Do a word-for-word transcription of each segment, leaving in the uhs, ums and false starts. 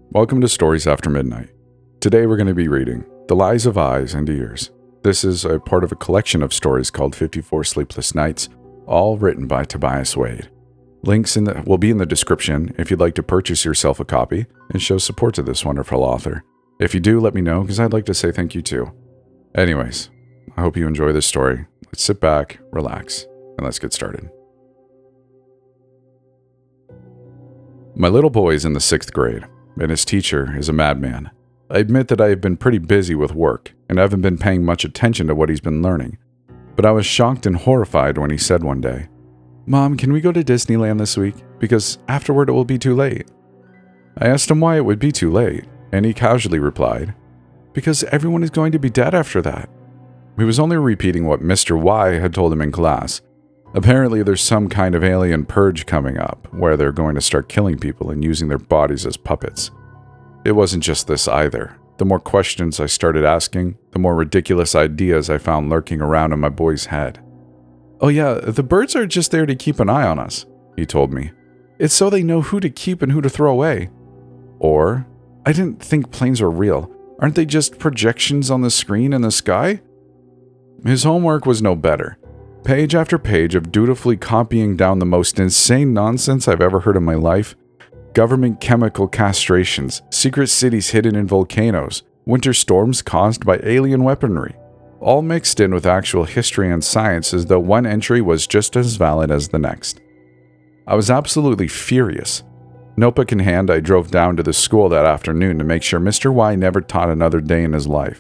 Welcome to Stories After Midnight. Today we're going to be reading The Lies of Eyes and Ears. This is a part of a collection of stories called fifty-four Sleepless Nights, all written by Tobias Wade. Links in the, will be in the description if you'd like to purchase yourself a copy and show support to this wonderful author. If you do, let me know because I'd like to say thank you too. Anyways, I hope you enjoy this story. Let's sit back, relax, and let's get started. My little boy is in the sixth grade, and his teacher is a madman. I admit that I have been pretty busy with work and haven't been paying much attention to what he's been learning, but I was shocked and horrified when he said one day, "Mom, can we go to Disneyland this week? Because afterward it will be too late." I asked him why it would be too late, and he casually replied, "Because everyone is going to be dead after that." He was only repeating what Mister Y had told him in class. Apparently there's some kind of alien purge coming up, where they're going to start killing people and using their bodies as puppets. It wasn't just this either. The more questions I started asking, the more ridiculous ideas I found lurking around in my boy's head. "Oh yeah, the birds are just there to keep an eye on us," he told me. "It's so they know who to keep and who to throw away." Or, "I didn't think planes were real. Aren't they just projections on the screen in the sky?" His homework was no better. Page after page of dutifully copying down the most insane nonsense I've ever heard in my life. Government chemical castrations, secret cities hidden in volcanoes, winter storms caused by alien weaponry, all mixed in with actual history and science as though one entry was just as valid as the next. I was absolutely furious. Notebook in hand, I drove down to the school that afternoon to make sure Mister Y never taught another day in his life.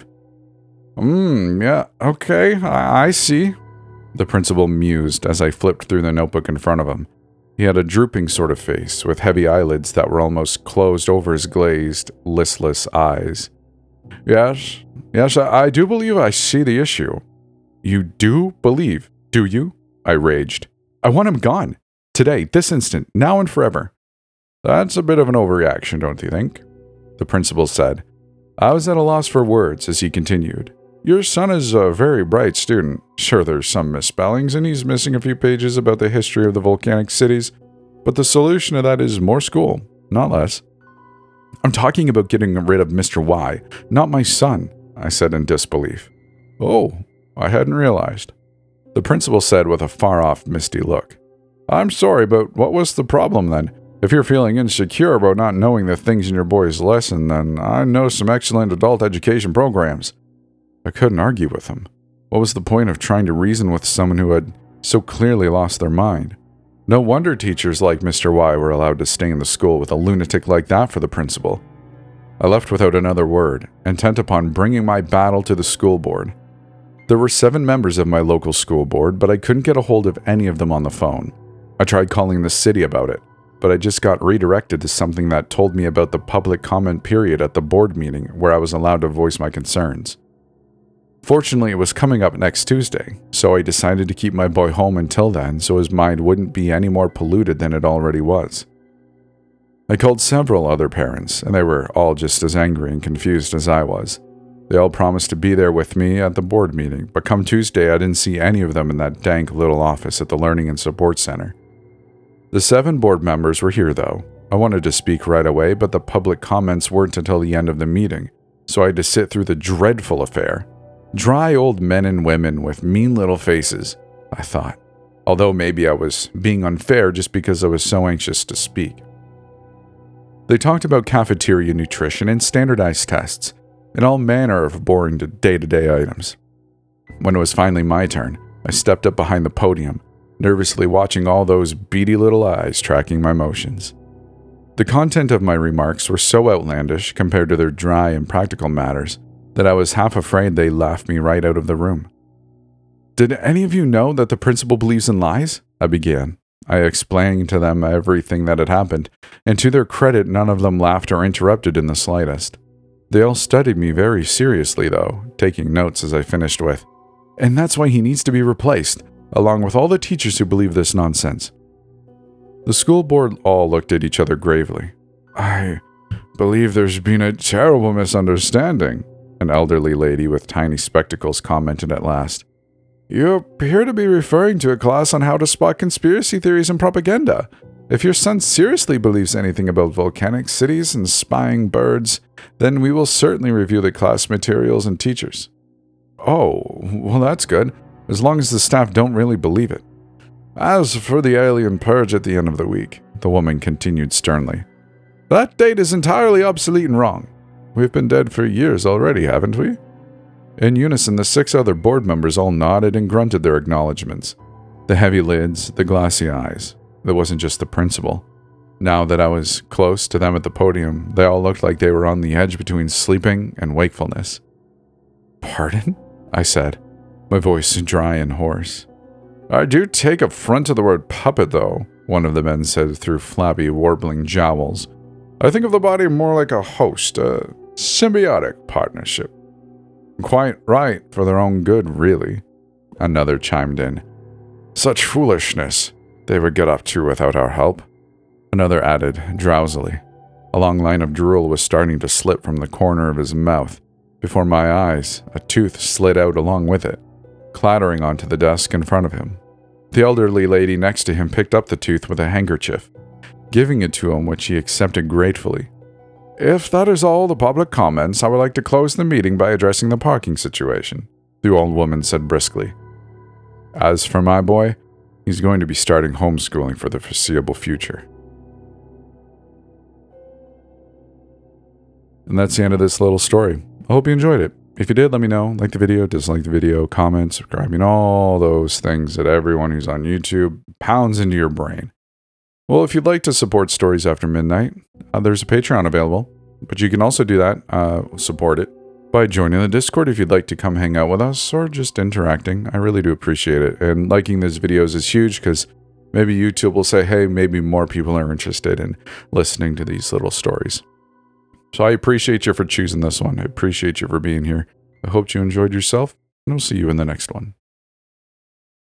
Hmm, yeah, okay, I, I see," the principal mused as I flipped through the notebook in front of him. He had a drooping sort of face, with heavy eyelids that were almost closed over his glazed, listless eyes. Yes, yes, I, I do believe I see the issue." "You do believe, do you?" I raged. "I want him gone. Today, this instant, now and forever." "That's a bit of an overreaction, don't you think?" the principal said. I was at a loss for words as he continued. "Your son is a very bright student. Sure, there's some misspellings, and he's missing a few pages about the history of the volcanic cities, but the solution to that is more school, not less." "I'm talking about getting rid of Mister Y, not my son," I said in disbelief. "Oh, I hadn't realized," the principal said with a far-off, misty look. "I'm sorry, but what was the problem then? If you're feeling insecure about not knowing the things in your boy's lesson, then I know some excellent adult education programs." I couldn't argue with him. What was the point of trying to reason with someone who had so clearly lost their mind? No wonder teachers like Mister Y were allowed to stay in the school with a lunatic like that for the principal. I left without another word, intent upon bringing my battle to the school board. There were seven members of my local school board, but I couldn't get a hold of any of them on the phone. I tried calling the city about it, but I just got redirected to something that told me about the public comment period at the board meeting where I was allowed to voice my concerns. Fortunately, it was coming up next Tuesday, so I decided to keep my boy home until then so his mind wouldn't be any more polluted than it already was. I called several other parents, and they were all just as angry and confused as I was. They all promised to be there with me at the board meeting, but come Tuesday I didn't see any of them in that dank little office at the Learning and Support Center. The seven board members were here though. I wanted to speak right away, but the public comments weren't until the end of the meeting, so I had to sit through the dreadful affair. Dry old men and women with mean little faces, I thought, although maybe I was being unfair just because I was so anxious to speak. They talked about cafeteria nutrition and standardized tests, and all manner of boring day-to-day items. When it was finally my turn, I stepped up behind the podium, nervously watching all those beady little eyes tracking my motions. The content of my remarks were so outlandish compared to their dry and practical matters that I was half afraid they laughed me right out of the room. "Did any of you know that the principal believes in lies?" I began. I explained to them everything that had happened, and to their credit, none of them laughed or interrupted in the slightest. They all studied me very seriously, though, taking notes as I finished with, "And that's why he needs to be replaced, along with all the teachers who believe this nonsense." The school board all looked at each other gravely. "I believe there's been a terrible misunderstanding," an elderly lady with tiny spectacles commented at last. "You appear to be referring to a class on how to spot conspiracy theories and propaganda. If your son seriously believes anything about volcanic cities and spying birds, then we will certainly review the class materials and teachers. Oh, well that's good, as long as the staff don't really believe it. As for the alien purge at the end of the week, the woman continued sternly, that date is entirely obsolete and wrong. We've been dead for years already, haven't we? In unison, the six other board members all nodded and grunted their acknowledgments. The heavy lids, the glassy eyes. It wasn't just the principal. Now that I was close to them at the podium, they all looked like they were on the edge between sleeping and wakefulness. Pardon? I said, my voice dry and hoarse. I do take affront to the word puppet, though, one of the men said through flabby, warbling jowls. I think of the body more like a host, a symbiotic partnership. Quite right, for their own good, really. Another chimed in. Such foolishness they would get up to without our help. Another added, drowsily. A long line of drool was starting to slip from the corner of his mouth. Before my eyes, a tooth slid out along with it, clattering onto the desk in front of him. The elderly lady next to him picked up the tooth with a handkerchief, giving it to him, which he accepted gratefully. If that is all the public comments, I would like to close the meeting by addressing the parking situation, the old woman said briskly. As for my boy, he's going to be starting homeschooling for the foreseeable future. And that's the end of this little story. I hope you enjoyed it. If you did, let me know. Like the video, dislike the video, comment, subscribe, and all those things that everyone who's on YouTube pounds into your brain. Well, if you'd like to support Stories After Midnight, uh, there's a Patreon available, but you can also do that, uh, support it, by joining the Discord if you'd like to come hang out with us, or just interacting. I really do appreciate it, and liking these videos is huge, because maybe YouTube will say, hey, maybe more people are interested in listening to these little stories. So I appreciate you for choosing this one. I appreciate you for being here. I hope you enjoyed yourself, and I'll see you in the next one.